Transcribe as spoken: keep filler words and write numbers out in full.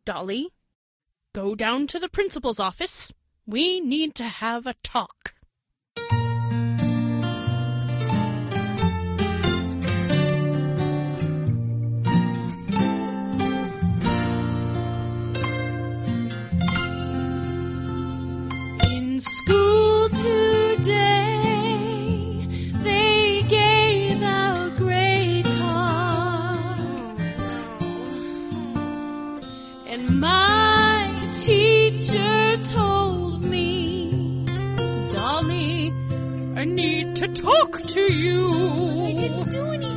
Dolly, go down to the principal's office. We need to have a talk. In school today, they gave out grade cards, and my teacher told me, Dolly, I need to talk to you.